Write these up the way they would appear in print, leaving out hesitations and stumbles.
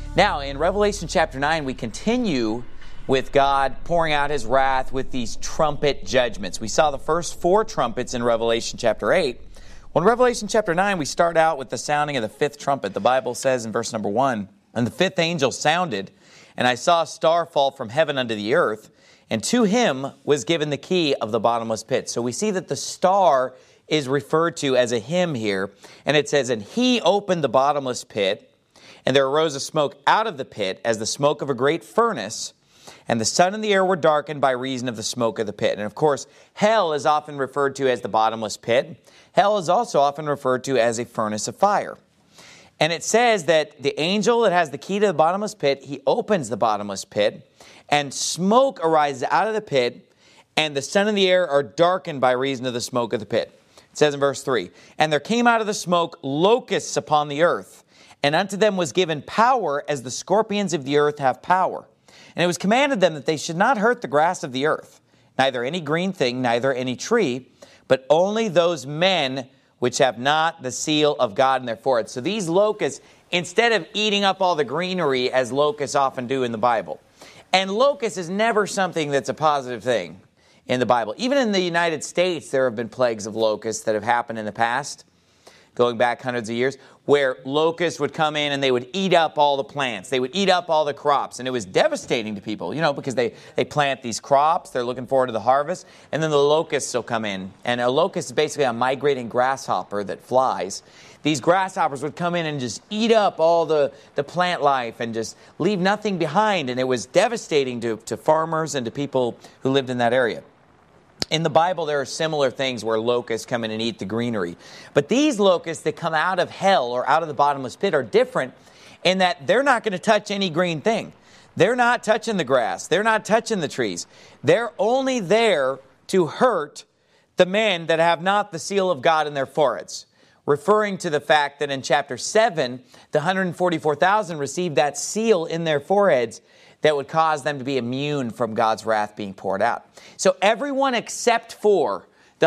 Now, in Revelation chapter 9, we continue with God pouring out His wrath with these trumpet judgments. We saw the first 4 trumpets in Revelation chapter 8. Well, in Revelation chapter 9, we start out with the sounding of the 5th trumpet. The Bible says in verse number 1, "And the 5th angel sounded, and I saw a star fall from heaven unto the earth, and to him was given the key of the bottomless pit." So we see that the star is referred to as a him here, and it says, "And he opened the bottomless pit, and there arose a smoke out of the pit as the smoke of a great furnace, and the sun and the air were darkened by reason of the smoke of the pit." And of course, hell is often referred to as the bottomless pit. Hell is also often referred to as a furnace of fire. And it says that the angel that has the key to the bottomless pit, he opens the bottomless pit, and smoke arises out of the pit, and the sun and the air are darkened by reason of the smoke of the pit. It says in verse 3, "And there came out of the smoke locusts upon the earth, and unto them was given power as the scorpions of the earth have power. And it was commanded them that they should not hurt the grass of the earth, neither any green thing, neither any tree, but only those men which have not the seal of God in their foreheads." So these locusts, instead of eating up all the greenery as locusts often do in the Bible, and locust is never something that's a positive thing in the Bible. Even in the United States, there have been plagues of locusts that have happened in the past, going back hundreds of years, where locusts would come in and they would eat up all the plants. They would eat up all the crops. And it was devastating to people, because they plant these crops. They're looking forward to the harvest. And then the locusts will come in. And a locust is basically a migrating grasshopper that flies. These grasshoppers would come in and just eat up all the plant life and just leave nothing behind. And it was devastating to farmers and to people who lived in that area. In the Bible, there are similar things where locusts come in and eat the greenery. But these locusts that come out of hell or out of the bottomless pit are different in that they're not going to touch any green thing. They're not touching the grass. They're not touching the trees. They're only there to hurt the men that have not the seal of God in their foreheads. Referring to the fact that in chapter 7, the 144,000 received that seal in their foreheads that would cause them to be immune from God's wrath being poured out. So everyone except for the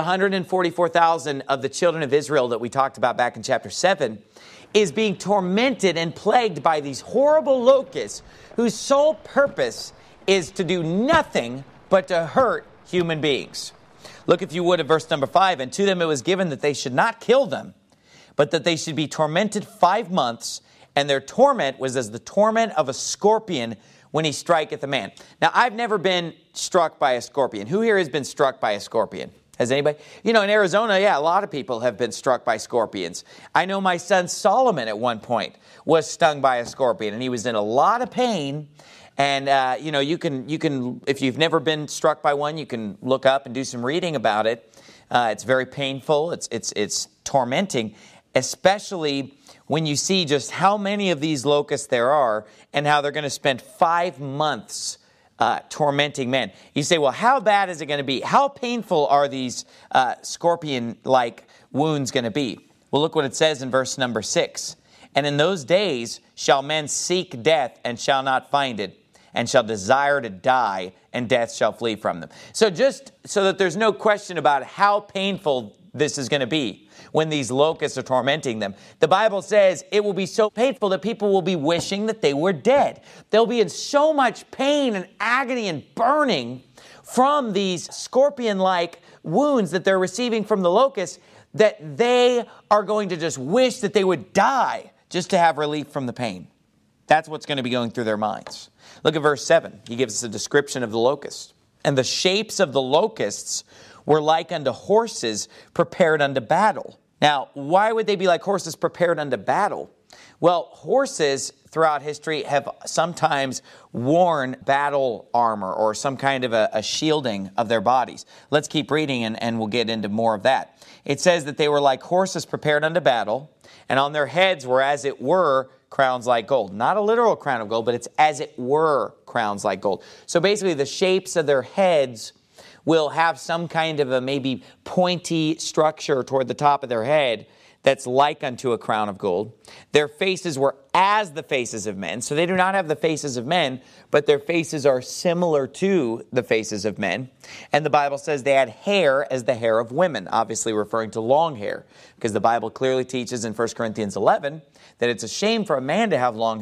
144,000 of the children of Israel that we talked about back in chapter 7 is being tormented and plagued by these horrible locusts whose sole purpose is to do nothing but to hurt human beings. Look, if you would, at verse number 5. "And to them it was given that they should not kill them, but that they should be tormented 5 months, and their torment was as the torment of a scorpion when he striketh a man." Now, I've never been struck by a scorpion. Who here has been struck by a scorpion? Has anybody? In Arizona, a lot of people have been struck by scorpions. I know my son Solomon at one point was stung by a scorpion, and he was in a lot of pain. And, you can, if you've never been struck by one, you can look up and do some reading about it. It's very painful. It's tormenting, especially when you see just how many of these locusts there are and how they're going to spend 5 months tormenting men. You say, well, how bad is it going to be? How painful are these scorpion-like wounds going to be? Well, look what it says in verse number 6. "And in those days shall men seek death and shall not find it, and shall desire to die, and death shall flee from them." So just so that there's no question about how painful this is going to be when these locusts are tormenting them, the Bible says it will be so painful that people will be wishing that they were dead. They'll be in so much pain and agony and burning from these scorpion-like wounds that they're receiving from the locusts that they are going to just wish that they would die just to have relief from the pain. That's what's going to be going through their minds. Look at verse 7. He gives us a description of the locusts. "And the shapes of the locusts were like unto horses prepared unto battle." Now, why would they be like horses prepared unto battle? Well, horses throughout history have sometimes worn battle armor or some kind of a shielding of their bodies. Let's keep reading and we'll get into more of that. It says that they were like horses prepared unto battle, and on their heads were as it were crowns like gold. Not a literal crown of gold, but it's as it were crowns like gold. So basically the shapes of their heads will have some kind of a maybe pointy structure toward the top of their head that's like unto a crown of gold. Their faces were as the faces of men. So they do not have the faces of men, but their faces are similar to the faces of men. And the Bible says they had hair as the hair of women, obviously referring to long hair, because the Bible clearly teaches in 1 Corinthians 11 that it's a shame for a man to have long hair,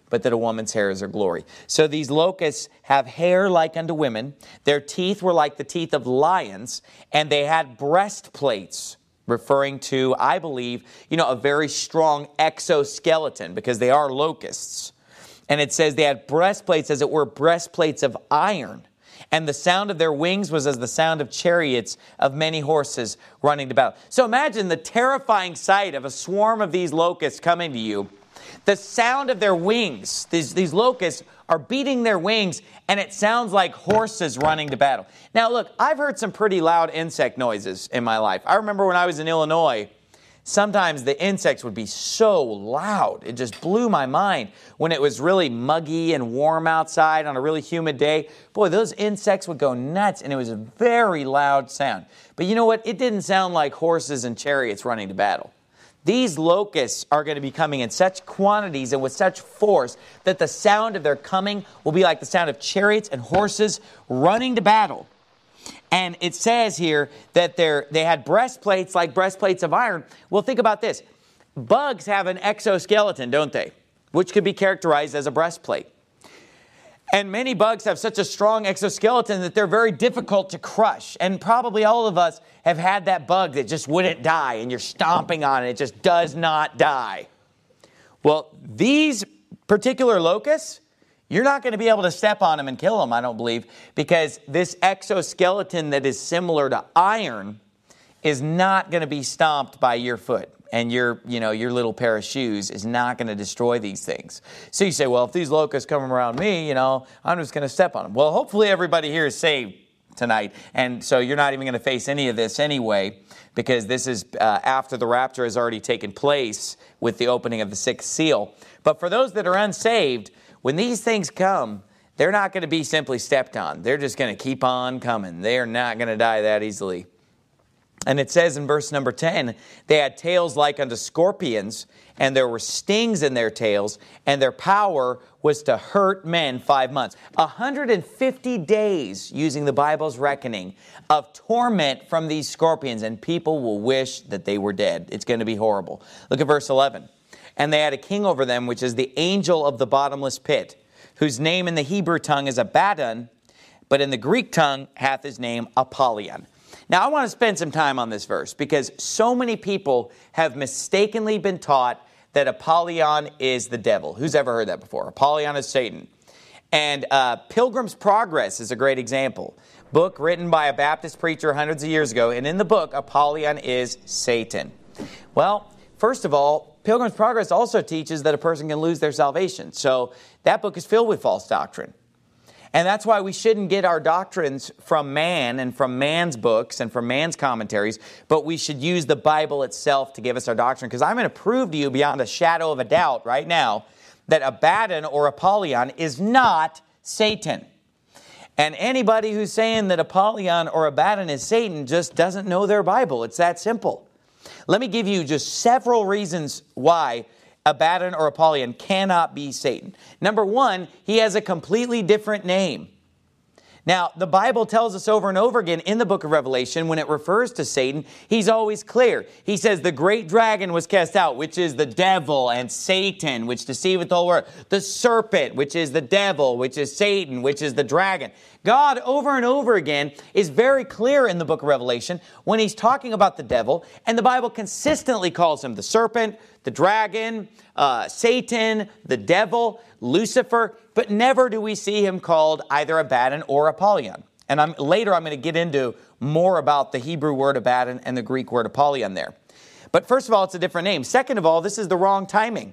but that a woman's hair is her glory. So these locusts have hair like unto women. Their teeth were like the teeth of lions, and they had breastplates, referring to, I believe, a very strong exoskeleton, because they are locusts. And it says they had breastplates, as it were, breastplates of iron. And the sound of their wings was as the sound of chariots of many horses running to battle. So imagine the terrifying sight of a swarm of these locusts coming to you. The sound of their wings, these locusts are beating their wings, and it sounds like horses running to battle. Now look, I've heard some pretty loud insect noises in my life. I remember when I was in Illinois, sometimes the insects would be so loud. It just blew my mind when it was really muggy and warm outside on a really humid day. Boy, those insects would go nuts, and it was a very loud sound. But you know what? It didn't sound like horses and chariots running to battle. These locusts are going to be coming in such quantities and with such force that the sound of their coming will be like the sound of chariots and horses running to battle. And it says here that they had breastplates like breastplates of iron. Well, think about this. Bugs have an exoskeleton, don't they? Which could be characterized as a breastplate. And many bugs have such a strong exoskeleton that they're very difficult to crush. And probably all of us have had that bug that just wouldn't die, and you're stomping on it. It just does not die. Well, these particular locusts, you're not going to be able to step on them and kill them, I don't believe, because this exoskeleton that is similar to iron is not going to be stomped by your foot. And your little pair of shoes is not going to destroy these things. So you say, well, if these locusts come around me, I'm just going to step on them. Well, hopefully everybody here is saved tonight. And so you're not even going to face any of this anyway, because this is after the rapture has already taken place with the opening of the sixth seal. But for those that are unsaved, when these things come, they're not going to be simply stepped on. They're just going to keep on coming. They are not going to die that easily. And it says in verse number 10, they had tails like unto scorpions, and there were stings in their tails, and their power was to hurt men 5 months. 150 days, using the Bible's reckoning, of torment from these scorpions, and people will wish that they were dead. It's going to be horrible. Look at verse 11. And they had a king over them, which is the angel of the bottomless pit, whose name in the Hebrew tongue is Abaddon, but in the Greek tongue hath his name Apollyon. Now, I want to spend some time on this verse because so many people have mistakenly been taught that Apollyon is the devil. Who's ever heard that before? Apollyon is Satan. And Pilgrim's Progress is a great example. Book written by a Baptist preacher hundreds of years ago. And in the book, Apollyon is Satan. Well, first of all, Pilgrim's Progress also teaches that a person can lose their salvation. So that book is filled with false doctrine. And that's why we shouldn't get our doctrines from man and from man's books and from man's commentaries, but we should use the Bible itself to give us our doctrine. Because I'm going to prove to you beyond a shadow of a doubt right now that Abaddon or Apollyon is not Satan. And anybody who's saying that Apollyon or Abaddon is Satan just doesn't know their Bible. It's that simple. Let me give you just several reasons why Abaddon or Apollyon cannot be Satan. Number one, he has a completely different name. Now, the Bible tells us over and over again in the book of Revelation, when it refers to Satan, he's always clear. He says the great dragon was cast out, which is the devil, and Satan, which deceiveth the whole world. The serpent, which is the devil, which is Satan, which is the dragon. God, over and over again, is very clear in the book of Revelation when he's talking about the devil, and the Bible consistently calls him the serpent, the dragon, Satan, the devil, Lucifer, but never do we see him called either Abaddon or Apollyon. And later I'm going to get into more about the Hebrew word Abaddon and the Greek word Apollyon there. But first of all, it's a different name. Second of all, this is the wrong timing.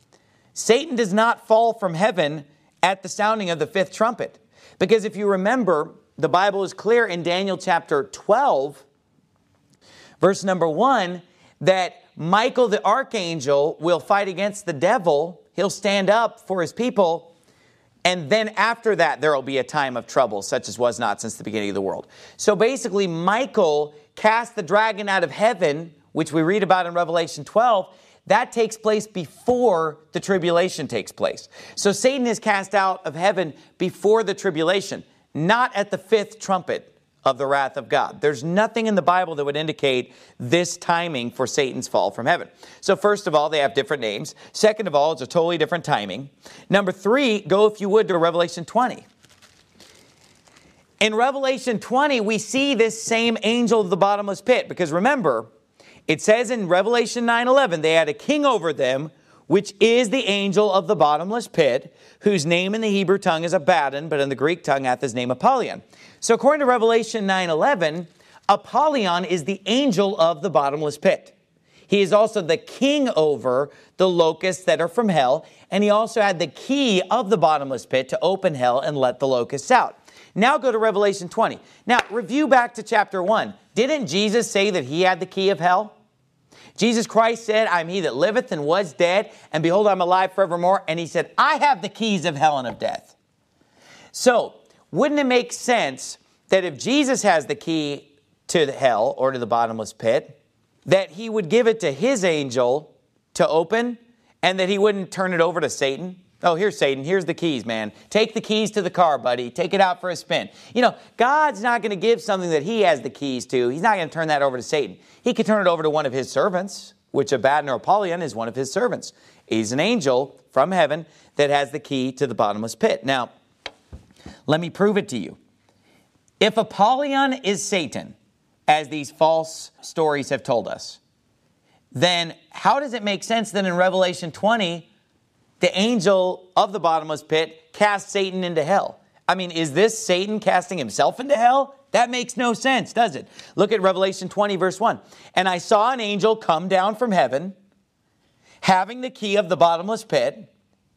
Satan does not fall from heaven at the sounding of the fifth trumpet. Because if you remember, the Bible is clear in Daniel chapter 12, verse number 1, that Michael the archangel will fight against the devil. He'll stand up for his people. And then after that, there will be a time of trouble, such as was not since the beginning of the world. So basically, Michael cast the dragon out of heaven, which we read about in Revelation 12. That takes place before the tribulation takes place. So Satan is cast out of heaven before the tribulation, not at the fifth trumpet of the wrath of God. There's nothing in the Bible that would indicate this timing for Satan's fall from heaven. So first of all, they have different names. Second of all, it's a totally different timing. Number 3, go if you would to Revelation 20. In Revelation 20, we see this same angel of the bottomless pit. Because remember, it says in Revelation 9:11, they had a king over them, which is the angel of the bottomless pit, whose name in the Hebrew tongue is Abaddon, but in the Greek tongue hath his name Apollyon. So according to Revelation 9:11, Apollyon is the angel of the bottomless pit. He is also the king over the locusts that are from hell, and he also had the key of the bottomless pit to open hell and let the locusts out. Now go to Revelation 20. Now review back to chapter 1. Didn't Jesus say that he had the key of hell? Jesus Christ said, I am he that liveth and was dead, and behold, I am alive forevermore. And he said, I have the keys of hell and of death. So, wouldn't it make sense that if Jesus has the key to hell or to the bottomless pit, that he would give it to his angel to open, and that he wouldn't turn it over to Satan? Oh, here's Satan. Here's the keys, man. Take the keys to the car, buddy. Take it out for a spin. You know, God's not going to give something that he has the keys to. He's not going to turn that over to Satan. He could turn it over to one of his servants, which Abaddon or Apollyon is one of his servants. He's an angel from heaven that has the key to the bottomless pit. Now, let me prove it to you. If Apollyon is Satan, as these false stories have told us, then how does it make sense that in Revelation 20, the angel of the bottomless pit cast Satan into hell? I mean, is this Satan casting himself into hell? That makes no sense, does it? Look at Revelation 20, verse 1. And I saw an angel come down from heaven, having the key of the bottomless pit,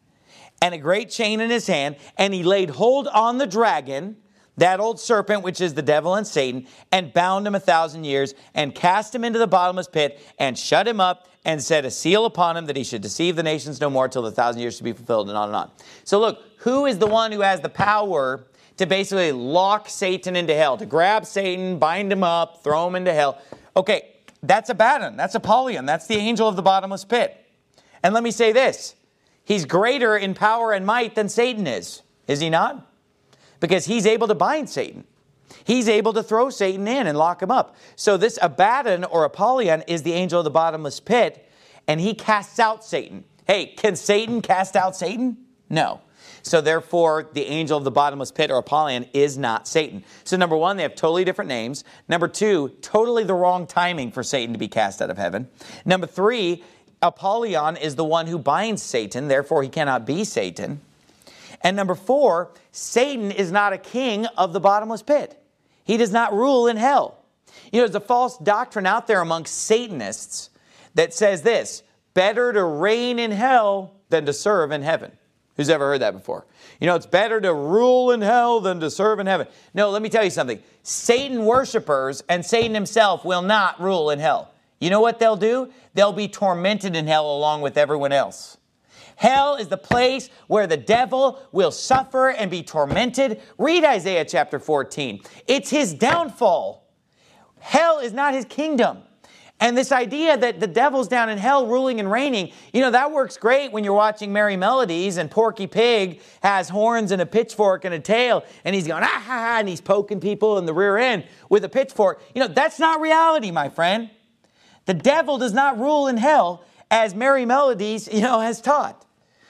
and a great chain in his hand, and he laid hold on the dragon, that old serpent, which is the devil and Satan, and bound him 1,000 years, and cast him into the bottomless pit, and shut him up, and set a seal upon him that he should deceive the nations no more till the 1,000 years should be fulfilled, and on and on. So look, who is the one who has the power to basically lock Satan into hell, to grab Satan, bind him up, throw him into hell? Okay, that's Abaddon, that's Apollyon, that's the angel of the bottomless pit. And let me say this, he's greater in power and might than Satan is he not? Because he's able to bind Satan. He's able to throw Satan in and lock him up. So this Abaddon or Apollyon is the angel of the bottomless pit, and he casts out Satan. Hey, can Satan cast out Satan? No. So therefore, the angel of the bottomless pit or Apollyon is not Satan. So number 1, they have totally different names. Number 2, totally the wrong timing for Satan to be cast out of heaven. Number 3, Apollyon is the one who binds Satan, therefore he cannot be Satan. And number 4, Satan is not a king of the bottomless pit. He does not rule in hell. You know, there's a false doctrine out there amongst Satanists that says this, better to reign in hell than to serve in heaven. Who's ever heard that before? You know, it's better to rule in hell than to serve in heaven. No, let me tell you something. Satan worshipers and Satan himself will not rule in hell. You know what they'll do? They'll be tormented in hell along with everyone else. Hell is the place where the devil will suffer and be tormented. Read Isaiah chapter 14. It's his downfall. Hell is not his kingdom. And this idea that the devil's down in hell ruling and reigning, you know, that works great when you're watching Merry Melodies and Porky Pig has horns and a pitchfork and a tail and he's going, ah, ha, ha, and he's poking people in the rear end with a pitchfork. You know, that's not reality, my friend. The devil does not rule in hell as Merry Melodies, you know, has taught.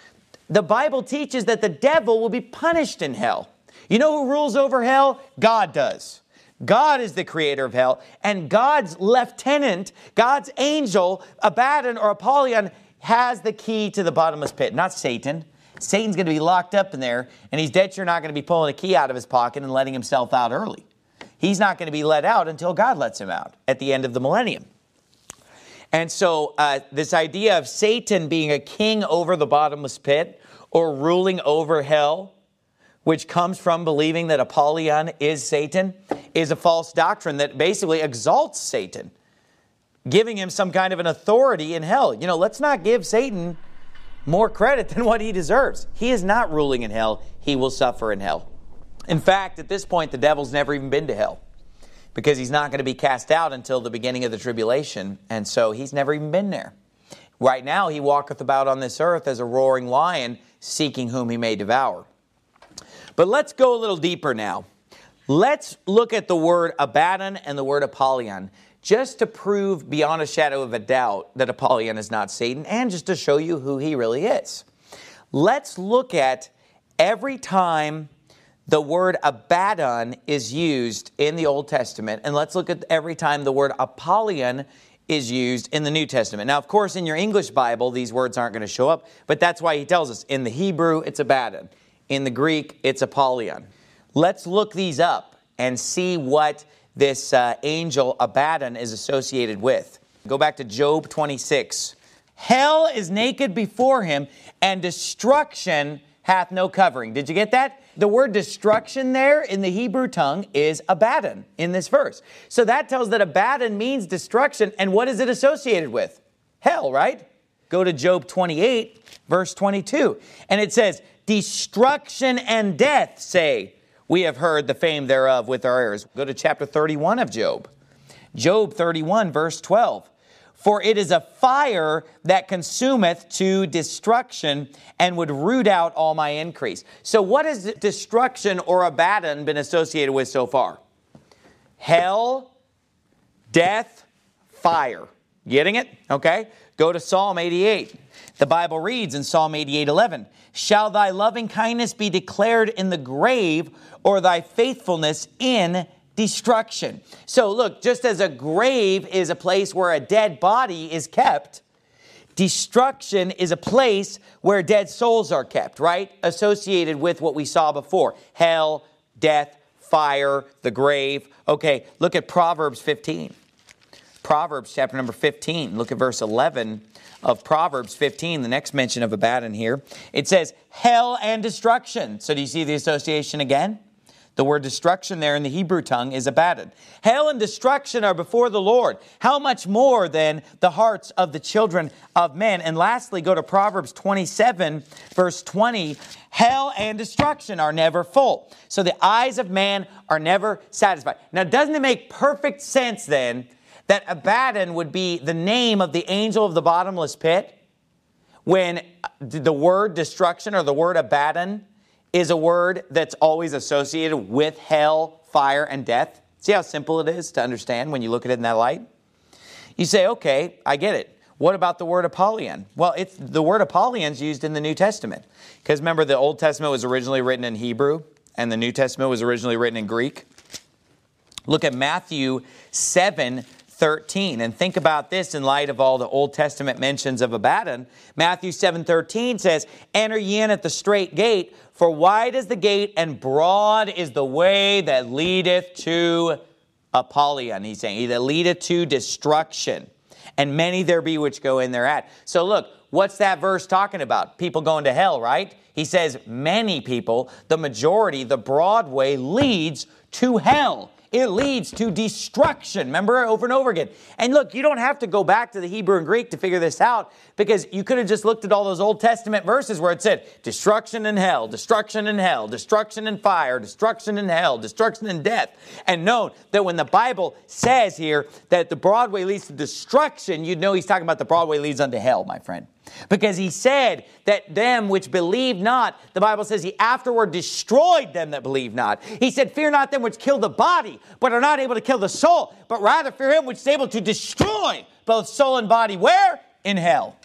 The Bible teaches that the devil will be punished in hell. You know who rules over hell? God does. God is the creator of hell, and God's lieutenant, God's angel, Abaddon or Apollyon, has the key to the bottomless pit, not Satan. Satan's going to be locked up in there, and he's dead sure not going to be pulling a key out of his pocket and letting himself out early. He's not going to be let out until God lets him out at the end of the millennium. And so this idea of Satan being a king over the bottomless pit or ruling over hell, which comes from believing that Apollyon is Satan, is a false doctrine that basically exalts Satan, giving him some kind of an authority in hell. You know, let's not give Satan more credit than what he deserves. He is not ruling in hell. He will suffer in hell. In fact, at this point, the devil's never even been to hell because he's not going to be cast out until the beginning of the tribulation, and so he's never even been there. Right now, he walketh about on this earth as a roaring lion, seeking whom he may devour. But let's go a little deeper now. Let's look at the word Abaddon and the word Apollyon, just to prove beyond a shadow of a doubt that Apollyon is not Satan, and just to show you who he really is. Let's look at every time the word Abaddon is used in the Old Testament, and let's look at every time the word Apollyon is used in the New Testament. Now, of course, in your English Bible, these words aren't going to show up, but that's why he tells us. In the Hebrew, it's Abaddon. In the Greek, it's Apollyon. Let's look these up and see what this angel Abaddon is associated with. Go back to Job 26. Hell is naked before him, and destruction hath no covering. Did you get that? The word destruction there in the Hebrew tongue is Abaddon in this verse. So that tells that Abaddon means destruction. And what is it associated with? Hell, right? Go to Job 28, verse 22. And it says, destruction and death, say, we have heard the fame thereof with our ears. Go to chapter 31 of Job. Job 31, verse 12. For it is a fire that consumeth to destruction and would root out all my increase. So what has destruction or Abaddon been associated with so far? Hell, death, fire. Getting it? Okay. Go to Psalm 88. The Bible reads in Psalm 88:11, shall thy loving kindness be declared in the grave, or thy faithfulness in destruction? So look, just as a grave is a place where a dead body is kept, destruction is a place where dead souls are kept, right? Associated with what we saw before. Hell, death, fire, the grave. Okay, look at Proverbs 15. Proverbs chapter number 15. Look at verse 11 of Proverbs 15, the next mention of Abaddon here. It says, hell and destruction. So do you see the association again? The word destruction there in the Hebrew tongue is Abaddon. Hell and destruction are before the Lord. How much more than the hearts of the children of men? And lastly, go to Proverbs 27, verse 20. Hell and destruction are never full. So the eyes of man are never satisfied. Now, doesn't it make perfect sense then that Abaddon would be the name of the angel of the bottomless pit, when the word destruction or the word Abaddon is a word that's always associated with hell, fire, and death? See how simple it is to understand when you look at it in that light? You say, okay, I get it. What about the word Apollyon? Well, the word Apollyon is used in the New Testament. Because remember, the Old Testament was originally written in Hebrew, and the New Testament was originally written in Greek. Look at Matthew 7:13, and think about this in light of all the Old Testament mentions of Abaddon. Matthew 7:13 says, enter ye in at the strait gate, for wide is the gate and broad is the way that leadeth to Apollyon. He's saying, that leadeth to destruction, and many there be which go in thereat. So look, what's that verse talking about? People going to hell, right? He says many people, the majority, the broad way leads to hell. It leads to destruction. Remember, over and over again. And look, you don't have to go back to the Hebrew and Greek to figure this out, because you could have just looked at all those Old Testament verses where it said destruction and hell, destruction and hell, destruction and fire, destruction and hell, destruction and death, and known that when the Bible says here that the broad way leads to destruction, you'd know he's talking about the broad way leads unto hell, my friend. Because he said that them which believe not, the Bible says he afterward destroyed them that believe not. He said, fear not them which kill the body, but are not able to kill the soul, but rather fear him which is able to destroy both soul and body. Where? In hell.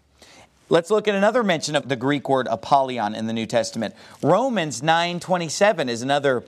Let's look at another mention of the Greek word Apollyon in the New Testament. Romans 9:27 is another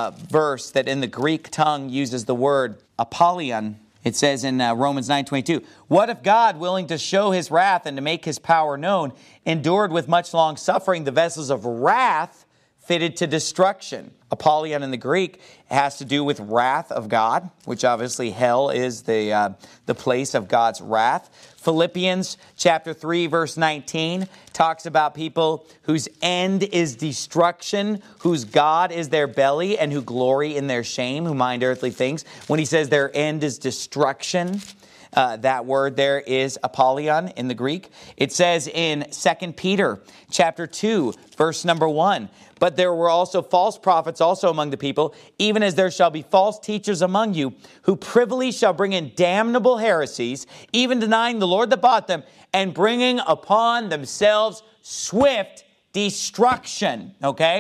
verse that in the Greek tongue uses the word Apollyon. It says in Romans 9:22, what if God, willing to show his wrath and to make his power known, endured with much long suffering the vessels of wrath fitted to destruction? Apollyon in the Greek has to do with wrath of God, which obviously hell is the place of God's wrath. Philippians chapter 3, verse 19 talks about people whose end is destruction, whose God is their belly, and who glory in their shame, who mind earthly things. When he says their end is destruction, that word there is Apollyon in the Greek. It says in 2 Peter chapter 2, verse number 1, but there were also false prophets also among the people, even as there shall be false teachers among you, who privily shall bring in damnable heresies, even denying the Lord that bought them, and bringing upon themselves swift destruction. Okay?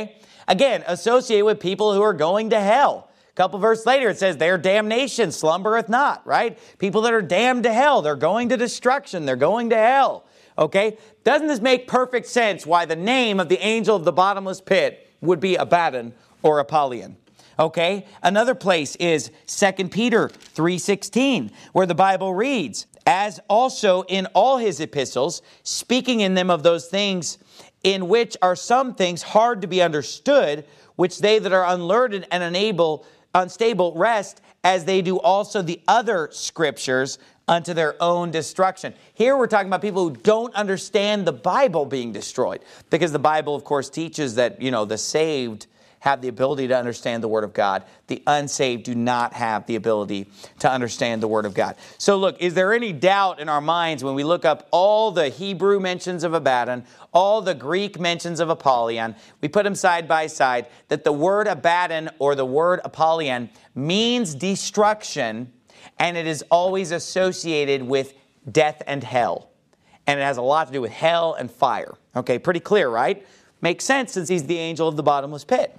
Again, associated with people who are going to hell. A couple verses later, it says, their damnation slumbereth not, right? People that are damned to hell, they're going to destruction, they're going to hell. Okay? Doesn't this make perfect sense why the name of the angel of the bottomless pit would be Abaddon or Apollyon? Okay? Another place is 2 Peter 3:16, where the Bible reads, as also in all his epistles, speaking in them of those things in which are some things hard to be understood, which they that are unlearned and unstable wrest, as they do also the other scriptures unto their own destruction. Here we're talking about people who don't understand the Bible being destroyed, because the Bible, of course, teaches that, the saved have the ability to understand the Word of God. The unsaved do not have the ability to understand the Word of God. So look, is there any doubt in our minds when we look up all the Hebrew mentions of Abaddon, all the Greek mentions of Apollyon, we put them side by side, that the word Abaddon or the word Apollyon means destruction, and it is always associated with death and hell. And it has a lot to do with hell and fire. Okay, pretty clear, right? Makes sense since he's the angel of the bottomless pit.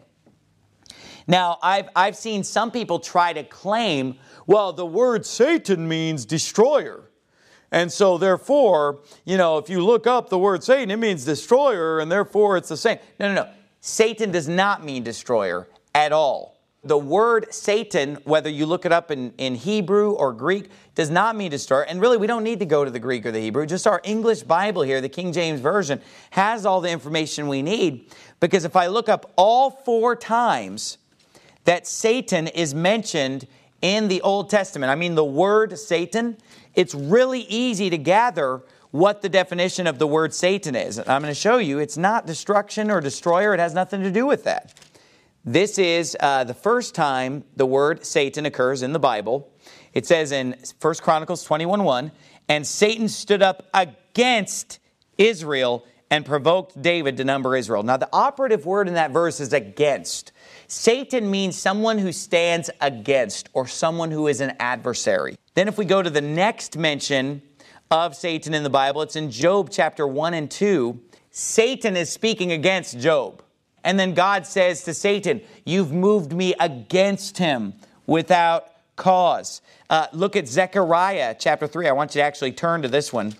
Now, I've seen some people try to claim, well, the word Satan means destroyer. And so therefore, if you look up the word Satan, it means destroyer, and therefore it's the same. No. Satan does not mean destroyer at all. The word Satan, whether you look it up in Hebrew or Greek, does not mean destroyer. And really, we don't need to go to the Greek or the Hebrew. Just our English Bible here, the King James Version, has all the information we need. Because if I look up all 4 times that Satan is mentioned in the Old Testament, the word Satan, it's really easy to gather what the definition of the word Satan is. I'm going to show you it's not destruction or destroyer. It has nothing to do with that. This is the first time the word Satan occurs in the Bible. It says in 1 Chronicles 21:1, and Satan stood up against Israel and provoked David to number Israel. Now, the operative word in that verse is against. Satan means someone who stands against or someone who is an adversary. Then if we go to the next mention of Satan in the Bible, it's in Job chapter 1 and 2. Satan is speaking against Job. And then God says to Satan, you've moved me against him without cause. Look at Zechariah chapter 3. I want you to actually turn to this one.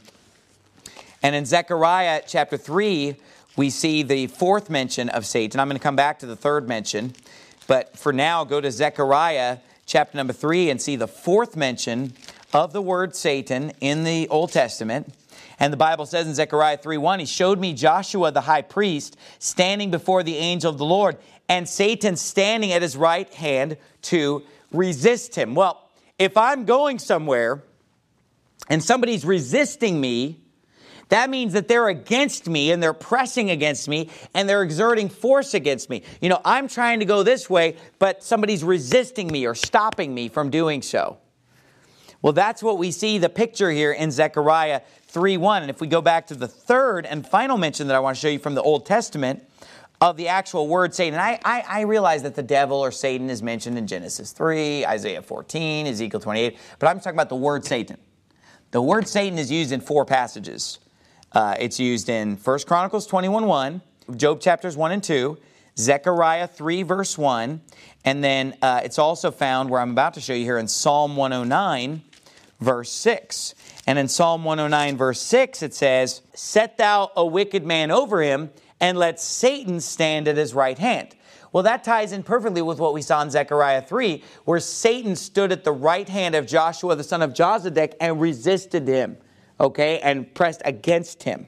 And in Zechariah chapter 3, we see the 4th mention of Satan. I'm going to come back to the 3rd mention. But for now, go to Zechariah chapter number 3 and see the 4th mention of the word Satan in the Old Testament. And the Bible says in Zechariah 3:1, he showed me Joshua the high priest standing before the angel of the Lord, and Satan standing at his right hand to resist him. Well, if I'm going somewhere and somebody's resisting me, that means that they're against me and they're pressing against me and they're exerting force against me. I'm trying to go this way, but somebody's resisting me or stopping me from doing so. Well, that's what we see the picture here in Zechariah 3:1. And if we go back to the 3rd and final mention that I want to show you from the Old Testament of the actual word Satan. I realize that the devil or Satan is mentioned in Genesis 3, Isaiah 14, Ezekiel 28, but I'm talking about the word Satan. The word Satan is used in 4 passages. It's used in 1 Chronicles 21:1, Job chapters 1 and 2, Zechariah 3 verse 1, and then it's also found where I'm about to show you here in Psalm 109 verse 6. And in Psalm 109 verse 6 it says, set thou a wicked man over him, and let Satan stand at his right hand. Well, that ties in perfectly with what we saw in Zechariah 3, where Satan stood at the right hand of Joshua the son of Jozadak and resisted him. Okay, and pressed against him.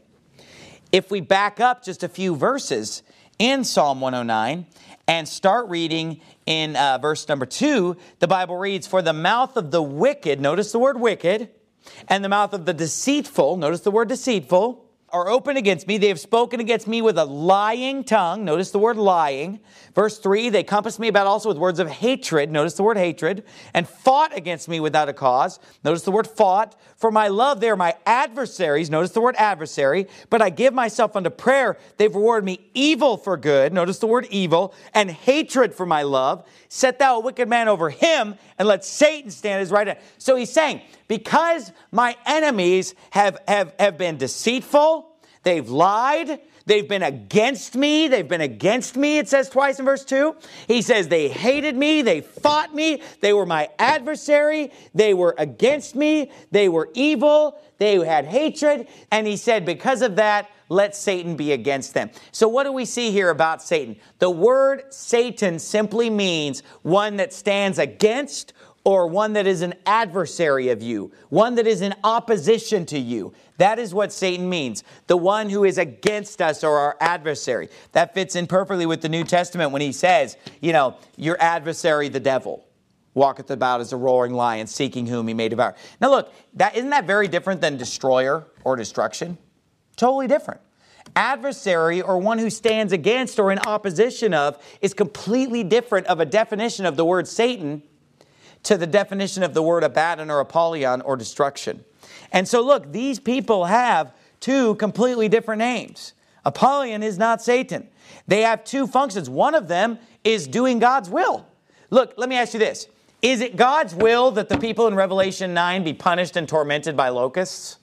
If we back up just a few verses in Psalm 109 and start reading in verse number 2, the Bible reads, for the mouth of the wicked, notice the word wicked, and the mouth of the deceitful, notice the word deceitful, are open against me. They have spoken against me with a lying tongue. Notice the word lying. Verse 3, they compassed me about also with words of hatred. Notice the word hatred. And fought against me without a cause. Notice the word fought. For my love, they are my adversaries. Notice the word adversary. But I give myself unto prayer. They've rewarded me evil for good. Notice the word evil. And hatred for my love. Set thou a wicked man over him, and let Satan stand at his right hand. So he's saying, because my enemies have been deceitful, They've lied. They've been against me. They've been against me, it says twice in verse 2. He says they hated me. They fought me. They were my adversary. They were against me. They were evil. They had hatred. And he said, because of that, let Satan be against them. So what do we see here about Satan? The word Satan simply means one that stands against or one that is an adversary of you, one that is in opposition to you. That is what Satan means. The one who is against us or our adversary. That fits in perfectly with the New Testament when he says, your adversary, the devil, walketh about as a roaring lion, seeking whom he may devour. Now look, isn't that very different than destroyer or destruction? Totally different. Adversary, or one who stands against or in opposition of, is completely different of a definition of the word Satan to the definition of the word Abaddon or Apollyon or destruction. And so look, these people have two completely different names. Apollyon is not Satan. They have two functions. One of them is doing God's will. Look, let me ask you this. Is it God's will that the people in Revelation 9 be punished and tormented by locusts?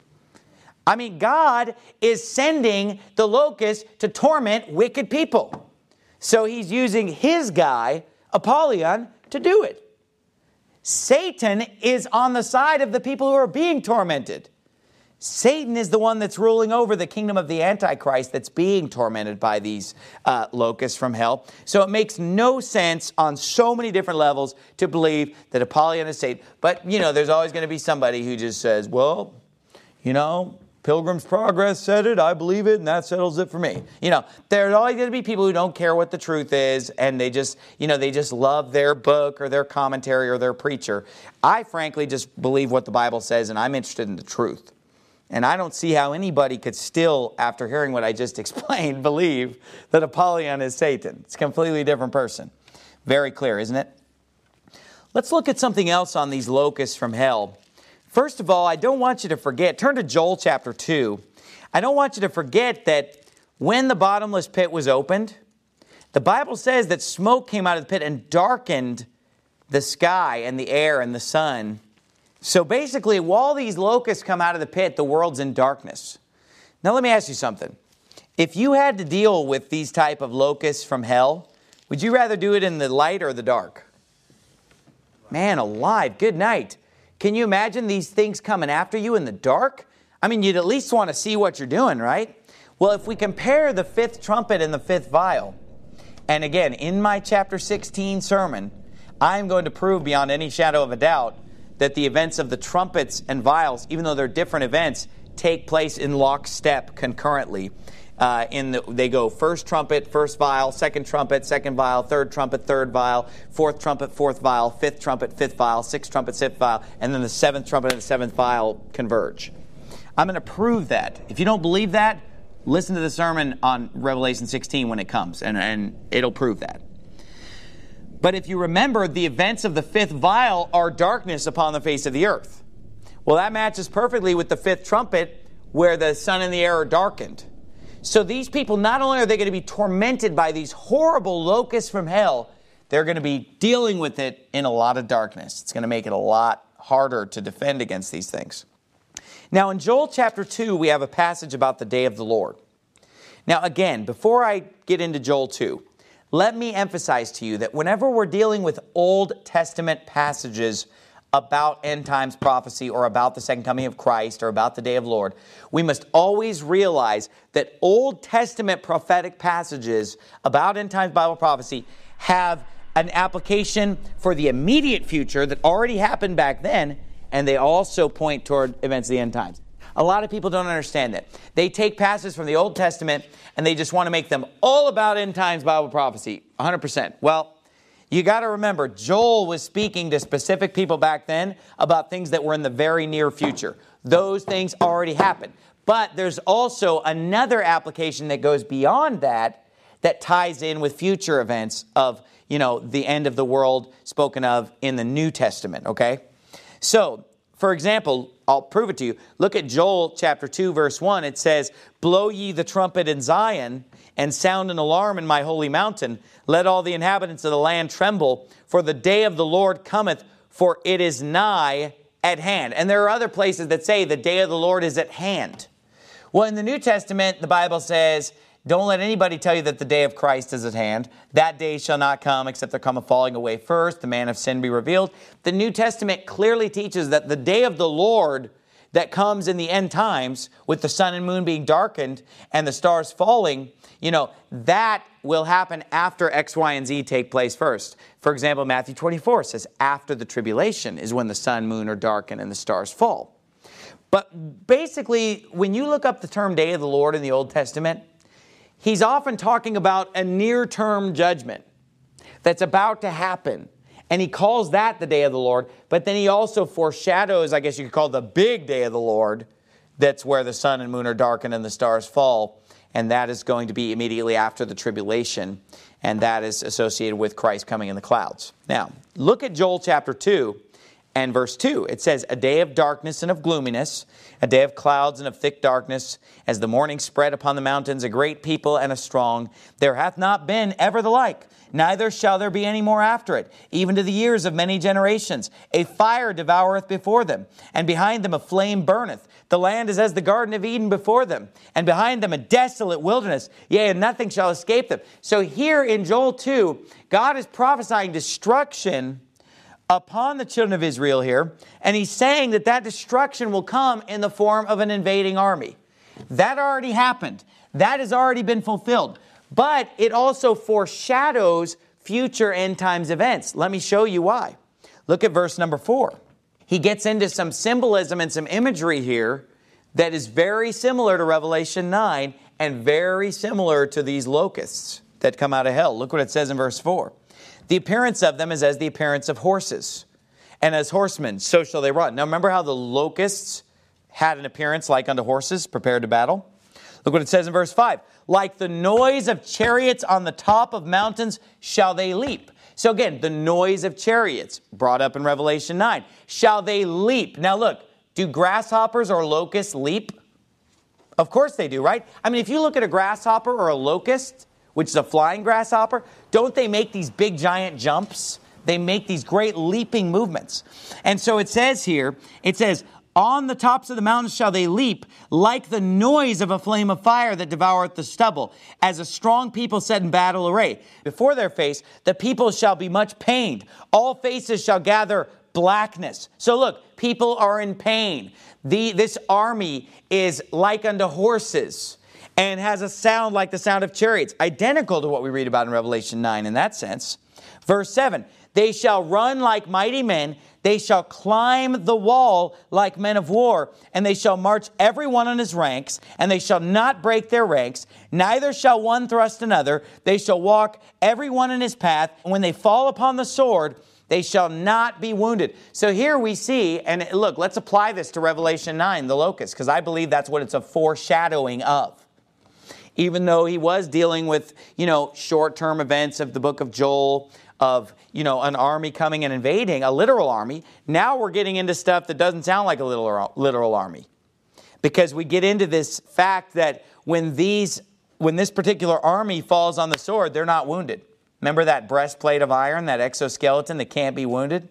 I mean, God is sending the locusts to torment wicked people. So he's using his guy, Apollyon, to do it. Satan is on the side of the people who are being tormented. Satan is the one that's ruling over the kingdom of the Antichrist that's being tormented by these locusts from hell. So it makes no sense on so many different levels to believe that Apollyon is Satan. But, there's always going to be somebody who just says, well, Pilgrim's Progress said it, I believe it, and that settles it for me. There's always going to be people who don't care what the truth is, and they just love their book or their commentary or their preacher. I frankly just believe what the Bible says, and I'm interested in the truth. And I don't see how anybody could still, after hearing what I just explained, believe that Apollyon is Satan. It's a completely different person. Very clear, isn't it? Let's look at something else on these locusts from hell. First of all, I don't want you to forget, turn to Joel chapter 2. I don't want you to forget that when the bottomless pit was opened, the Bible says that smoke came out of the pit and darkened the sky and the air and the sun. So basically, while these locusts come out of the pit, the world's in darkness. Now let me ask you something. If you had to deal with these type of locusts from hell, would you rather do it in the light or the dark? Man alive, good night. Can you imagine these things coming after you in the dark? I mean, you'd at least want to see what you're doing, right? Well, if we compare the fifth trumpet and the fifth vial, and again, in my chapter 16 sermon, I'm going to prove beyond any shadow of a doubt that the events of the trumpets and vials, even though they're different events, take place in lockstep concurrently. They go first trumpet, first vial, second vial, third trumpet, third vial, fourth trumpet, fourth vial, fifth trumpet, fifth vial, sixth trumpet, sixth vial, and then the seventh trumpet and the seventh vial converge. I'm going to prove that. If you don't believe that, listen to the sermon on Revelation 16 when it comes, and it'll prove that. But if you remember, the events of the fifth vial are darkness upon the face of the earth. Well, that matches perfectly with the fifth trumpet, where the sun and the air are darkened. So these people, not only are they going to be tormented by these horrible locusts from hell, they're going to be dealing with it in a lot of darkness. It's going to make it a lot harder to defend against these things. Now in Joel chapter 2, we have a passage about the day of the Lord. Now again, before I get into Joel 2, let me emphasize to you that whenever we're dealing with Old Testament passages about end times prophecy or about the second coming of Christ or about the day of the Lord, we must always realize that Old Testament prophetic passages about end times Bible prophecy have an application for the immediate future that already happened back then, and they also point toward events of the end times. A lot of people don't understand that. They take passages from the Old Testament and they just want to make them all about end times Bible prophecy, 100%. Well, you got to remember, Joel was speaking to specific people back then about things that were in the very near future. Those things already happened. But there's also another application that goes beyond that, that ties in with future events of, the end of the world spoken of in the New Testament, okay? So, for example, I'll prove it to you. Look at Joel chapter 2, verse 1. It says, "Blow ye the trumpet in Zion, and sound an alarm in my holy mountain. Let all the inhabitants of the land tremble, for the day of the Lord cometh, for it is nigh at hand." And there are other places that say the day of the Lord is at hand. Well, in the New Testament, the Bible says, don't let anybody tell you that the day of Christ is at hand. That day shall not come except there come a falling away first, the man of sin be revealed. The New Testament clearly teaches that the day of the Lord that comes in the end times, with the sun and moon being darkened and the stars falling, that will happen after X, Y, and Z take place first. For example, Matthew 24 says, after the tribulation is when the sun, moon are darkened and the stars fall. But basically, when you look up the term day of the Lord in the Old Testament, he's often talking about a near-term judgment that's about to happen. And he calls that the day of the Lord. But then he also foreshadows, I guess you could call the big day of the Lord. That's where the sun and moon are darkened and the stars fall. And that is going to be immediately after the tribulation. And that is associated with Christ coming in the clouds. Now, look at Joel chapter 2 and verse 2. It says, a day of darkness and of gloominess, a day of clouds and of thick darkness, as the morning spread upon the mountains, a great people and a strong. There hath not been ever the like, neither shall there be any more after it, even to the years of many generations. A fire devoureth before them, and behind them a flame burneth. The land is as the Garden of Eden before them, and behind them a desolate wilderness. Yea, and nothing shall escape them. So here in Joel 2, God is prophesying destruction upon the children of Israel here, and he's saying that that destruction will come in the form of an invading army. That already happened. That has already been fulfilled. But it also foreshadows future end times events. Let me show you why. Look at verse number 4. He gets into some symbolism and some imagery here that is very similar to Revelation 9 and very similar to these locusts that come out of hell. Look what it says in verse 4. The appearance of them is as the appearance of horses, and as horsemen, so shall they run. Now remember how the locusts had an appearance like unto horses prepared to battle? Look what it says in verse 5. Like the noise of chariots on the top of mountains shall they leap. So again, the noise of chariots, brought up in Revelation 9. Shall they leap? Now look, do grasshoppers or locusts leap? Of course they do, right? I mean, if you look at a grasshopper or a locust, which is a flying grasshopper, don't they make these big giant jumps? They make these great leaping movements. And so it says here, on the tops of the mountains shall they leap, like the noise of a flame of fire that devoureth the stubble, as a strong people set in battle array. Before their face, the people shall be much pained. All faces shall gather blackness. So look, people are in pain. This army is like unto horses, and has a sound like the sound of chariots, identical to what we read about in Revelation 9 in that sense. Verse 7, they shall run like mighty men, they shall climb the wall like men of war, and they shall march every one on his ranks, and they shall not break their ranks, neither shall one thrust another, they shall walk every one in his path, and when they fall upon the sword, they shall not be wounded. So here we see, and look, let's apply this to Revelation 9, the locusts, because I believe that's what it's a foreshadowing of. Even though he was dealing with, short-term events of the book of Joel, of, an army coming and invading, a literal army. Now we're getting into stuff that doesn't sound like a literal army. Because we get into this fact that when this particular army falls on the sword, they're not wounded. Remember that breastplate of iron, that exoskeleton that can't be wounded?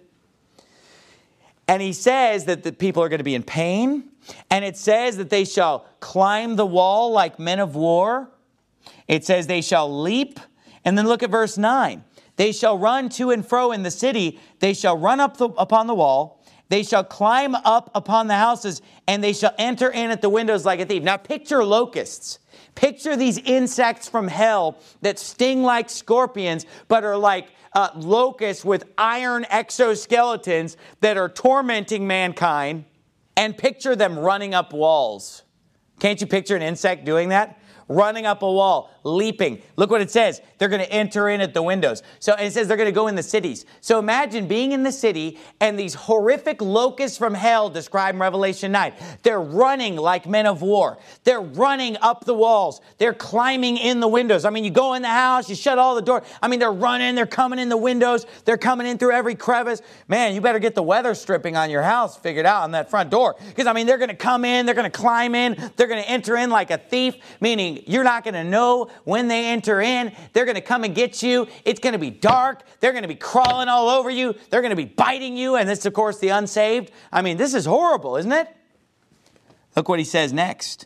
And he says that the people are going to be in pain. And it says that they shall climb the wall like men of war. It says they shall leap. And then look at verse 9. They shall run to and fro in the city. They shall run up upon the wall. They shall climb up upon the houses. And they shall enter in at the windows like a thief. Now picture locusts. Picture these insects from hell that sting like scorpions, but are like locusts with iron exoskeletons that are tormenting mankind. And picture them running up walls. Can't you picture an insect doing that? Running up a wall, leaping. Look what it says. They're going to enter in at the windows. So it says they're going to go in the cities. So imagine being in the city and these horrific locusts from hell described in Revelation 9. They're running like men of war. They're running up the walls. They're climbing in the windows. I mean, you go in the house, you shut all the doors. I mean, they're running, they're coming in the windows. They're coming in through every crevice. Man, you better get the weather stripping on your house figured out on that front door. Because, I mean, they're going to come in, they're going to climb in, they're going to enter in like a thief, meaning you're not going to know when they enter in. They're going to come and get you. It's going to be dark. They're going to be crawling all over you. They're going to be biting you. And this, of course, the unsaved. I mean, this is horrible, isn't it? Look what he says next.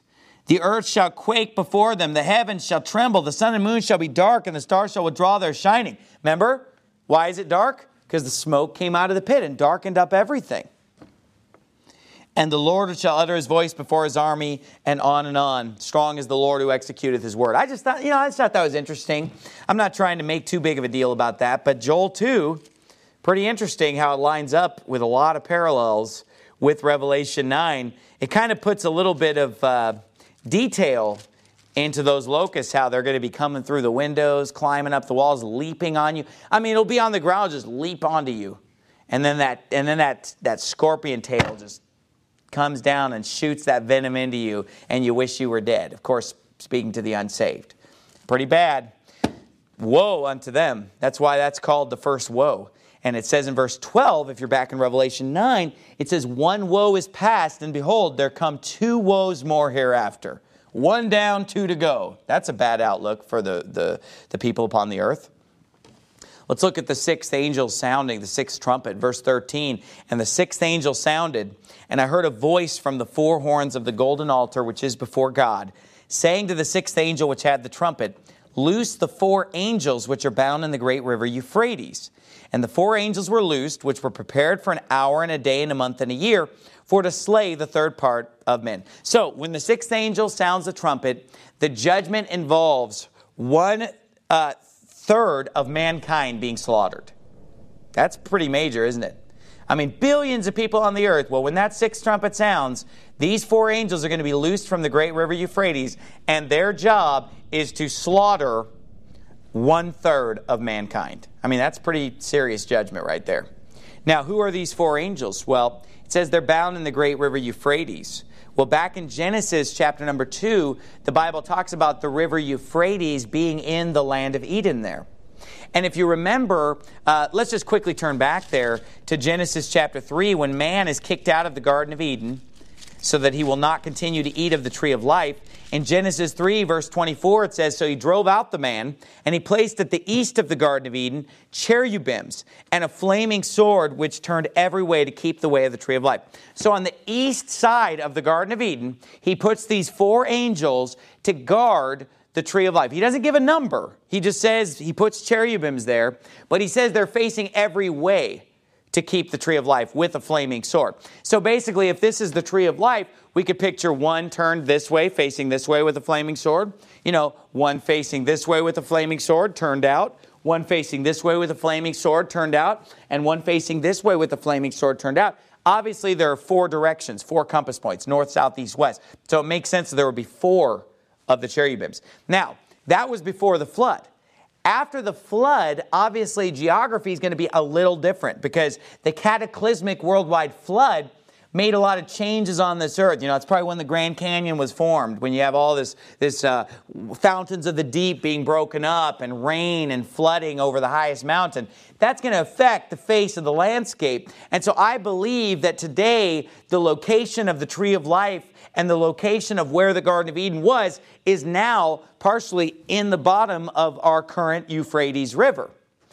The earth shall quake before them. The heavens shall tremble. The sun and moon shall be dark, and the stars shall withdraw their shining. Remember, why is it dark? Because the smoke came out of the pit and darkened up everything. And the Lord shall utter his voice before his army, and on. Strong is the Lord who executeth his word. I just thought that was interesting. I'm not trying to make too big of a deal about that, but Joel 2, pretty interesting how it lines up with a lot of parallels with Revelation 9. It kind of puts a little bit of detail into those locusts, how they're going to be coming through the windows, climbing up the walls, leaping on you. I mean, it'll be on the ground, just leap onto you. And then that scorpion tail just comes down and shoots that venom into you, and you wish you were dead. Of course, speaking to the unsaved. Pretty bad. Woe unto them. That's why that's called the first woe. And it says in verse 12, if you're back in Revelation 9, it says, one woe is past, and behold, there come two woes more hereafter. One down, two to go. That's a bad outlook for the people upon the earth. Let's look at the sixth angel sounding, the sixth trumpet, verse 13. And the sixth angel sounded, and I heard a voice from the four horns of the golden altar, which is before God, saying to the sixth angel which had the trumpet, loose the four angels which are bound in the great river Euphrates. And the four angels were loosed, which were prepared for an hour and a day and a month and a year, for to slay the third part of men. So, when the sixth angel sounds the trumpet, the judgment involves 1/3 of mankind being slaughtered. That's pretty major, isn't it? I mean, billions of people on the earth. Well, when that sixth trumpet sounds, these four angels are going to be loosed from the great river Euphrates, and their job is to slaughter 1/3 of mankind. I mean, that's pretty serious judgment right there. Now, who are these four angels? Well, it says they're bound in the great river Euphrates. Well, back in Genesis chapter number 2, the Bible talks about the river Euphrates being in the land of Eden there. And if you remember, let's just quickly turn back there to Genesis chapter 3, when man is kicked out of the Garden of Eden so that he will not continue to eat of the tree of life. In Genesis 3, verse 24, it says, so he drove out the man, and he placed at the east of the Garden of Eden cherubims and a flaming sword which turned every way to keep the way of the tree of life. So on the east side of the Garden of Eden, he puts these four angels to guard the tree of life. He doesn't give a number. He just says he puts cherubims there, but he says they're facing every way to keep the tree of life with a flaming sword. So basically, if this is the tree of life, we could picture one turned this way, facing this way with a flaming sword. You know, one facing this way with a flaming sword, turned out. One facing this way with a flaming sword, turned out. And one facing this way with a flaming sword, turned out. Obviously, there are four directions, four compass points, north, south, east, west. So it makes sense that there would be four of the cherubims. Now, that was before the flood. After the flood, obviously geography is going to be a little different, because the cataclysmic worldwide flood made a lot of changes on this earth. You know, it's probably when the Grand Canyon was formed, when you have all this fountains of the deep being broken up and rain and flooding over the highest mountain. That's going to affect the face of the landscape. And so I believe that today the location of the tree of life and the location of where the Garden of Eden was is now partially in the bottom of our current Euphrates River.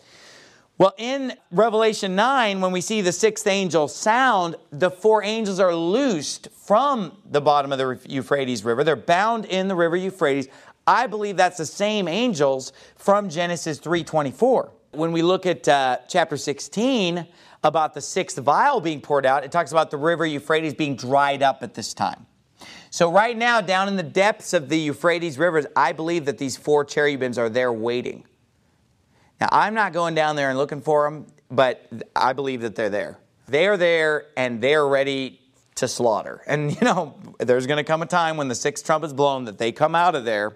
Well, in Revelation 9, when we see the sixth angel sound, the four angels are loosed from the bottom of the Euphrates River. They're bound in the river Euphrates. I believe that's the same angels from Genesis 3:24. When we look at chapter 16 about the sixth vial being poured out, it talks about the river Euphrates being dried up at this time. So right now, down in the depths of the Euphrates rivers, I believe that these four cherubims are there waiting. Now, I'm not going down there and looking for them, but I believe that they're there. They're there, and they're ready to slaughter. And, you know, there's going to come a time when the sixth trumpet's blown that they come out of there,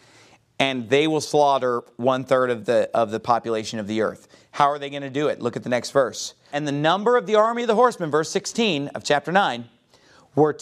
and they will slaughter 1/3 of the population of the earth. How are they going to do it? Look at the next verse. And the number of the army of the horsemen, verse 16 of chapter 9, were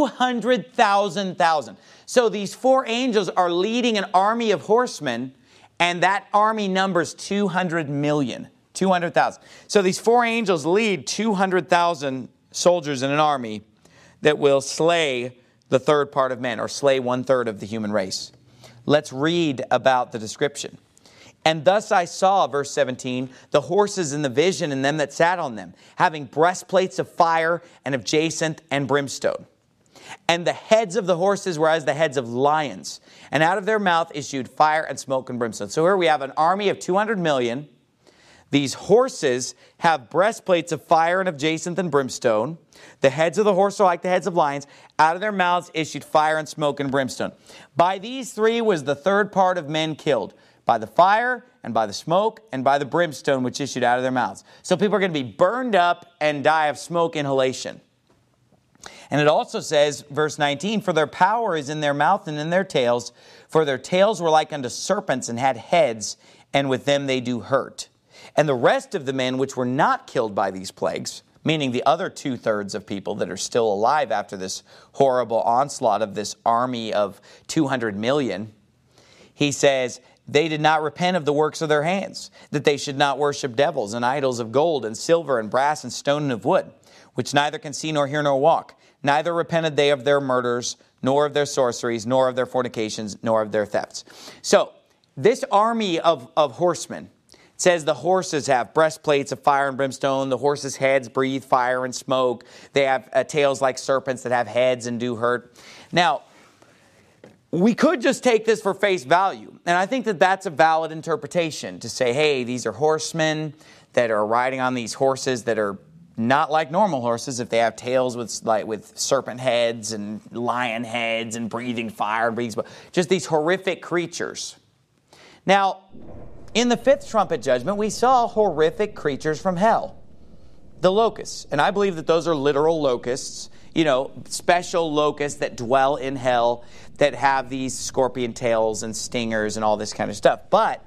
200,000. So these four angels are leading an army of horsemen, and that army numbers 200 million, 200,000. So these four angels lead 200,000 soldiers in an army that will slay the third part of men, or slay 1/3 of the human race. Let's read about the description. And thus I saw, verse 17, the horses in the vision and them that sat on them, having breastplates of fire and of jacinth and brimstone. And the heads of the horses were as the heads of lions. And out of their mouth issued fire and smoke and brimstone. So here we have an army of 200 million. These horses have breastplates of fire and of jacinth and brimstone. The heads of the horse are like the heads of lions. Out of their mouths issued fire and smoke and brimstone. By these three was the third part of men killed, by the fire and by the smoke and by the brimstone which issued out of their mouths. So people are going to be burned up and die of smoke inhalation. And it also says, verse 19, for their power is in their mouth and in their tails, for their tails were like unto serpents and had heads, and with them they do hurt. And the rest of the men which were not killed by these plagues, meaning the other 2/3 of people that are still alive after this horrible onslaught of this army of 200 million, he says, they did not repent of the works of their hands, that they should not worship devils and idols of gold and silver and brass and stone and of wood, which neither can see nor hear nor walk. Neither repented they of their murders, nor of their sorceries, nor of their fornications, nor of their thefts. So, this army of horsemen, says the horses have breastplates of fire and brimstone. The horses' heads breathe fire and smoke. They have tails like serpents that have heads and do hurt. Now, we could just take this for face value. And I think that that's a valid interpretation to say, hey, these are horsemen that are riding on these horses that are not like normal horses if they have tails with serpent heads and lion heads and breathing fire and breathing smoke. Just these horrific creatures. Now, in the fifth trumpet judgment, we saw horrific creatures from hell, the locusts. And I believe that those are literal locusts, special locusts that dwell in hell that have these scorpion tails and stingers and all this kind of stuff. But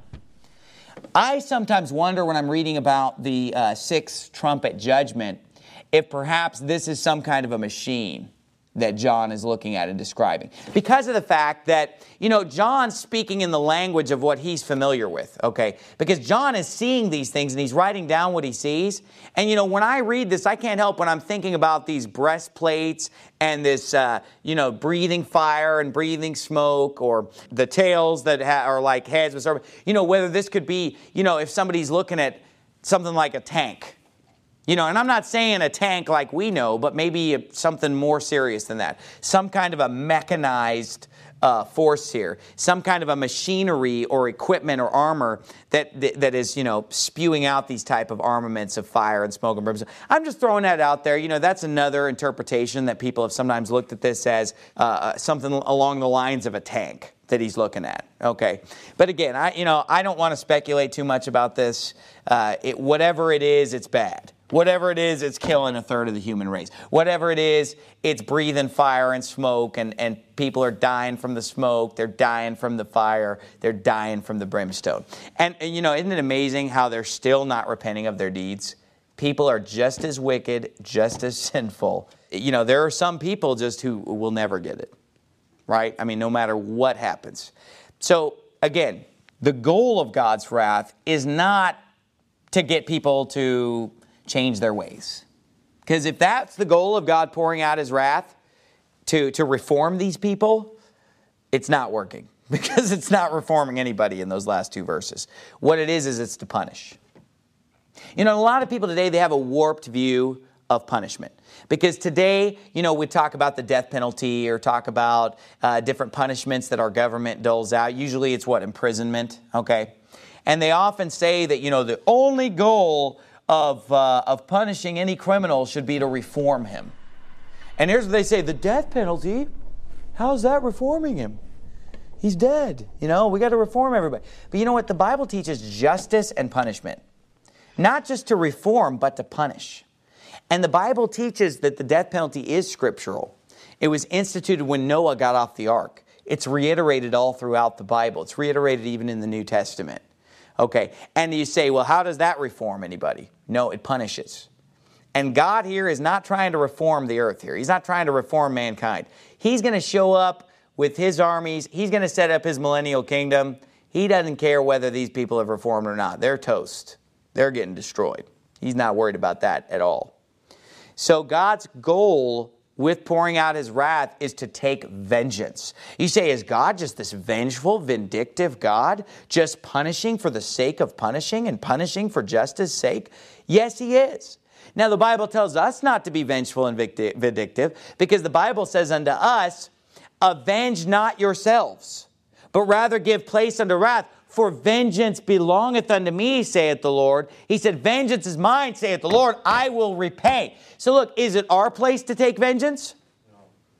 I sometimes wonder when I'm reading about the sixth trumpet judgment if perhaps this is some kind of a machine that John is looking at and describing. Because of the fact that, John's speaking in the language of what he's familiar with, okay? Because John is seeing these things and he's writing down what he sees. And, when I read this, I can't help when I'm thinking about these breastplates and this, breathing fire and breathing smoke, or the tails that are like heads with serpents. Whether this could be, if somebody's looking at something like a tank. And I'm not saying a tank like we know, but maybe something more serious than that. Some kind of a mechanized force here. Some kind of a machinery or equipment or armor that is, spewing out these type of armaments of fire and smoke and brimstone. I'm just throwing that out there. That's another interpretation that people have sometimes looked at this as something along the lines of a tank that he's looking at. Okay. But again, I don't want to speculate too much about this. Whatever it is, it's bad. Whatever it is, it's killing 1/3 of the human race. Whatever it is, it's breathing fire and smoke, and people are dying from the smoke. They're dying from the fire. They're dying from the brimstone. And isn't it amazing how they're still not repenting of their deeds? People are just as wicked, just as sinful. There are some people just who will never get it, right? I mean, no matter what happens. So, again, the goal of God's wrath is not to get people to change their ways. Because if that's the goal of God pouring out his wrath to reform these people, it's not working. Because it's not reforming anybody in those last two verses. What it is it's to punish. A lot of people today, they have a warped view of punishment. Because today, we talk about the death penalty or talk about different punishments that our government doles out. Usually it's imprisonment, okay? And they often say that, the only goal of punishing any criminal should be to reform him. And here's what they say: the death penalty, how's that reforming him? He's dead. We got to reform everybody. But you know what? The Bible teaches justice and punishment. Not just to reform, but to punish. And the Bible teaches that the death penalty is scriptural. It was instituted when Noah got off the ark. It's reiterated all throughout the Bible. It's reiterated even in the New Testament. Okay, and you say, well, how does that reform anybody? No, it punishes. And God here is not trying to reform the earth here. He's not trying to reform mankind. He's going to show up with his armies. He's going to set up his millennial kingdom. He doesn't care whether these people have reformed or not. They're toast. They're getting destroyed. He's not worried about that at all. So God's goal with pouring out his wrath is to take vengeance. You say, is God just this vengeful, vindictive God, just punishing for the sake of punishing and punishing for justice's sake? Yes, he is. Now, the Bible tells us not to be vengeful and vindictive, because the Bible says unto us, avenge not yourselves, but rather give place unto wrath. For vengeance belongeth unto me, saith the Lord. He said, vengeance is mine, saith the Lord. I will repay. So look, is it our place to take vengeance? No.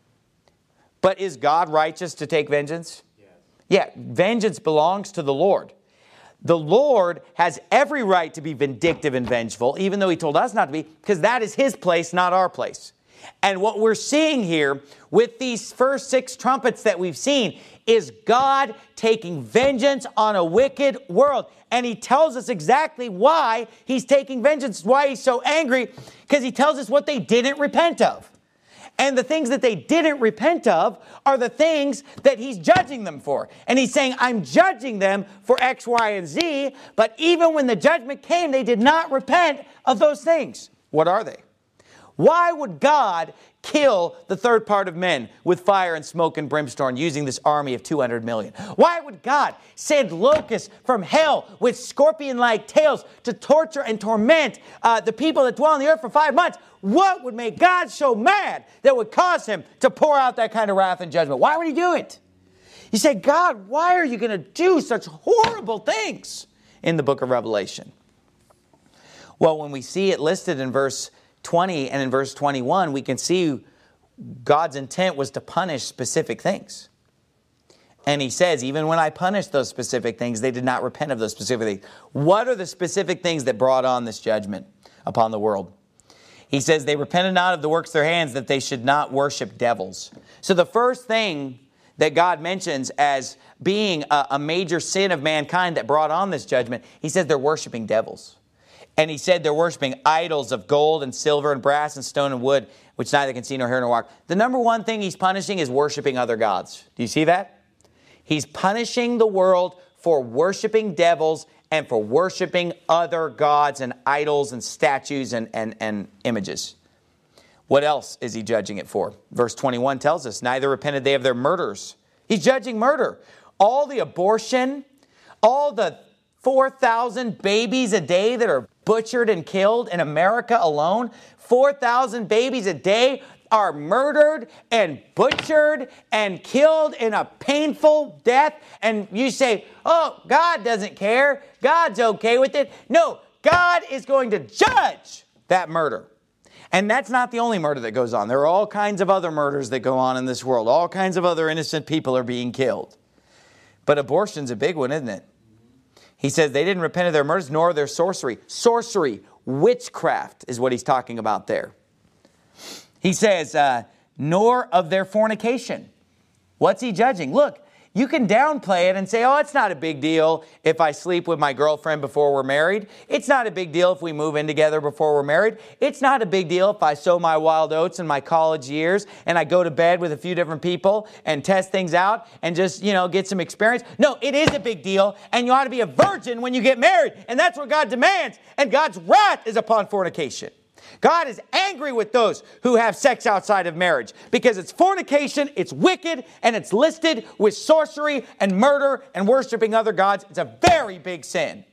But is God righteous to take vengeance? Yes. Yeah, vengeance belongs to the Lord. The Lord has every right to be vindictive and vengeful, even though He told us not to be, because that is His place, not our place. And what we're seeing here with these first 6 trumpets that we've seen is God taking vengeance on a wicked world. And He tells us exactly why He's taking vengeance, why He's so angry, because He tells us what they didn't repent of. And the things that they didn't repent of are the things that He's judging them for. And He's saying, I'm judging them for X, Y, and Z. But even when the judgment came, they did not repent of those things. What are they? Why would God kill the third part of men with fire and smoke and brimstone using this army of 200 million? Why would God send locusts from hell with scorpion-like tails to torture and torment the people that dwell on the earth for 5 months? What would make God so mad that would cause Him to pour out that kind of wrath and judgment? Why would He do it? You say, God, why are you going to do such horrible things in the book of Revelation? Well, when we see it listed in verse 20 and in verse 21, we can see God's intent was to punish specific things. And He says, even when I punished those specific things, they did not repent of those specific things. What are the specific things that brought on this judgment upon the world? He says, they repented not of the works of their hands, that they should not worship devils. So the first thing that God mentions as being a major sin of mankind that brought on this judgment, He says they're worshiping devils. And He said they're worshiping idols of gold and silver and brass and stone and wood, which neither can see nor hear nor walk. The number one thing He's punishing is worshiping other gods. Do you see that? He's punishing the world for worshiping devils and for worshiping other gods and idols and statues and images. What else is He judging it for? Verse 21 tells us, neither repented they of their murders. He's judging murder. All the abortion, all the 4,000 babies a day that are butchered and killed in America alone. 4,000 babies a day are murdered and butchered and killed in a painful death. And you say, oh, God doesn't care. God's okay with it. No, God is going to judge that murder. And that's not the only murder that goes on. There are all kinds of other murders that go on in this world. All kinds of other innocent people are being killed. But abortion's a big one, isn't it? He says they didn't repent of their murders nor their sorcery. Sorcery, witchcraft is what He's talking about there. He says, nor of their fornication. What's He judging? Look, you can downplay it and say, oh, it's not a big deal if I sleep with my girlfriend before we're married. It's not a big deal if we move in together before we're married. It's not a big deal if I sow my wild oats in my college years and I go to bed with a few different people and test things out and just, get some experience. No, it is a big deal, and you ought to be a virgin when you get married. And that's what God demands. And God's wrath is upon fornication. God is angry with those who have sex outside of marriage because it's fornication, it's wicked, and it's listed with sorcery and murder and worshiping other gods. It's a very big sin.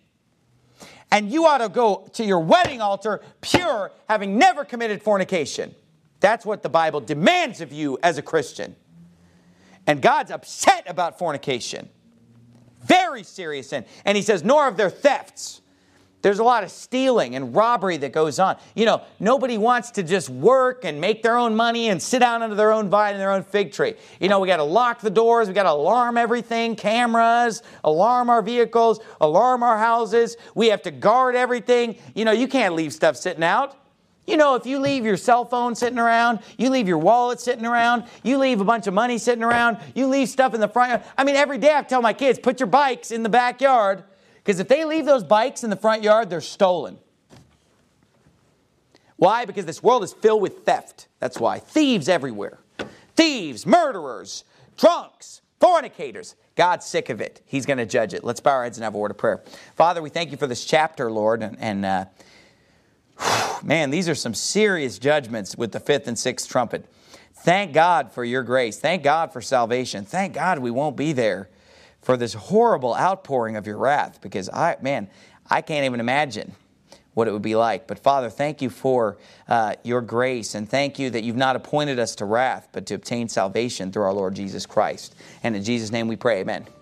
And you ought to go to your wedding altar pure, having never committed fornication. That's what the Bible demands of you as a Christian. And God's upset about fornication. Very serious sin. And He says, nor of their thefts. There's a lot of stealing and robbery that goes on. Nobody wants to just work and make their own money and sit down under their own vine and their own fig tree. We got to lock the doors. We got to alarm everything, cameras, alarm our vehicles, alarm our houses. We have to guard everything. You can't leave stuff sitting out. If you leave your cell phone sitting around, you leave your wallet sitting around, you leave a bunch of money sitting around, you leave stuff in the front yard. Every day I tell my kids, put your bikes in the backyard. Because if they leave those bikes in the front yard, they're stolen. Why? Because this world is filled with theft. That's why. Thieves everywhere. Thieves, murderers, drunks, fornicators. God's sick of it. He's going to judge it. Let's bow our heads and have a word of prayer. Father, we thank You for this chapter, Lord. Man, these are some serious judgments with the 5th and 6th trumpet. Thank God for Your grace. Thank God for salvation. Thank God we won't be there for this horrible outpouring of Your wrath, because I can't even imagine what it would be like. But Father, thank you for your grace, and thank you that you've not appointed us to wrath, but to obtain salvation through our Lord Jesus Christ. And in Jesus' name we pray, amen.